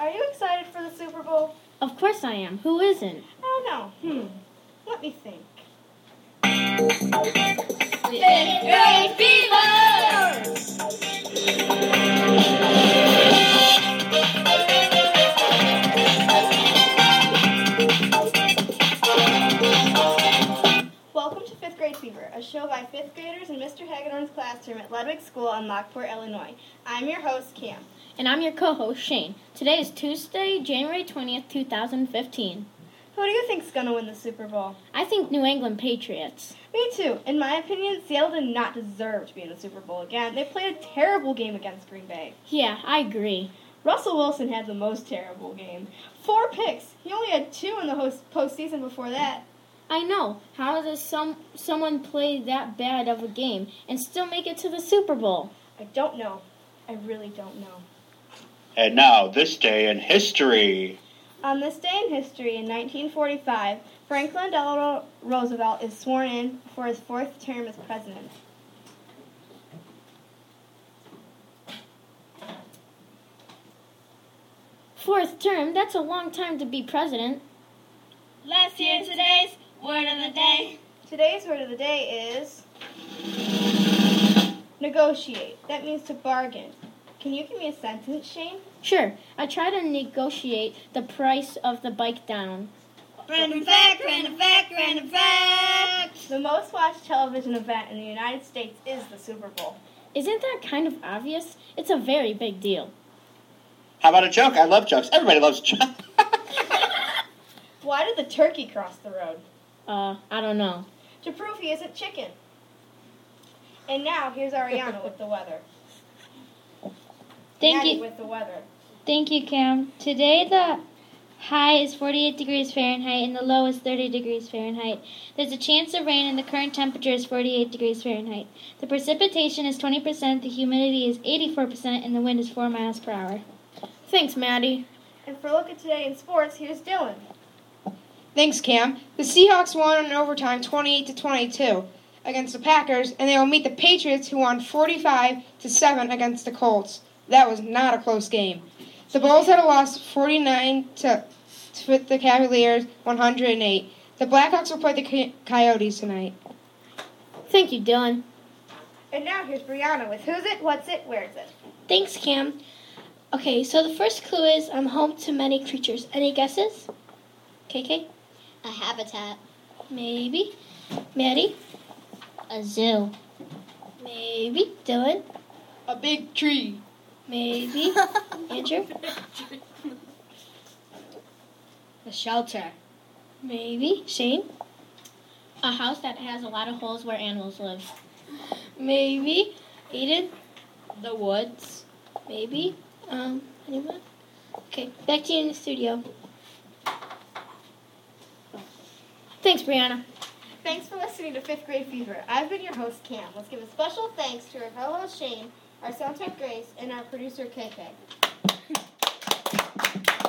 Are you excited for the Super Bowl? Of course I am. Who isn't? I don't know. Let me think. Fifth Grade Fever! Welcome to Fifth Grade Fever, a show by fifth graders in Mr. Hagedorn's classroom at Ledwig School in Lockport, Illinois. I'm your host, Cam. And I'm your co-host, Shane. Today is Tuesday, January 20th, 2015. Who do you think's going to win the Super Bowl? I think New England Patriots. Me too. In my opinion, Seattle did not deserve to be in the Super Bowl again. They played a terrible game against Green Bay. Yeah, I agree. Russell Wilson had the most terrible game. 4 picks. He only had 2 in the postseason before that. I know. How does someone play that bad of a game and still make it to the Super Bowl? I don't know. I really don't know. And now, this day in history. On this day in history, in 1945, Franklin Delano Roosevelt is sworn in for his 4th term as president. Fourth term? That's a long time to be president. Let's hear today's word of the day. Today's word of the day is negotiate. That means to bargain. Can you give me a sentence, Shane? Sure. I try to negotiate the price of the bike down. Random fact, random fact, random fact. The most watched television event in the United States is the Super Bowl. Isn't that kind of obvious? It's a very big deal. How about a joke? I love jokes. Everybody loves jokes. Why did the turkey cross the road? I don't know. To prove he isn't chicken. And now, here's Ariana with the weather. Thank Maddie you. with the weather. Thank you, Cam. Today the high is 48 degrees Fahrenheit and the low is 30 degrees Fahrenheit. There's a chance of rain and the current temperature is 48 degrees Fahrenheit. The precipitation is 20%, the humidity is 84%, and the wind is 4 miles per hour. Thanks, Maddie. And for a look at today in sports, here's Dylan. Thanks, Cam. The Seahawks won in overtime 28-22 against the Packers, and they will meet the Patriots, who won 45-7 against the Colts. That was not a close game. The Bulls had a loss 49 to the Cavaliers 108. The Blackhawks will play the Coyotes tonight. Thank you, Dylan. And now here's Brianna with Who's It, What's It, Where's It? Thanks, Cam. Okay, so the first clue is I'm home to many creatures. Any guesses? KK? A habitat. Maybe. Maddie? A zoo. Maybe. Dylan? A big tree. Maybe. Andrew? A shelter. Maybe. Shane? A house that has a lot of holes where animals live. Maybe. Aiden? The woods. Maybe. Anyone? Okay, back to you in the studio. Thanks, Brianna. Thanks for listening to 5th Grade Fever. I've been your host, Cam. Let's give a special thanks to our co-host, Shane, our soundtrack, Grace, and our producer, KK.